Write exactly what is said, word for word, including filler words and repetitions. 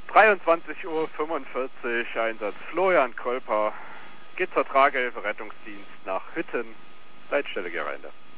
dreiundzwanzig Uhr fünfundvierzig, Einsatz Florian Kolper, geht zur Tragehilfe Rettungsdienst nach Hütten, Leitstelle Gereinde.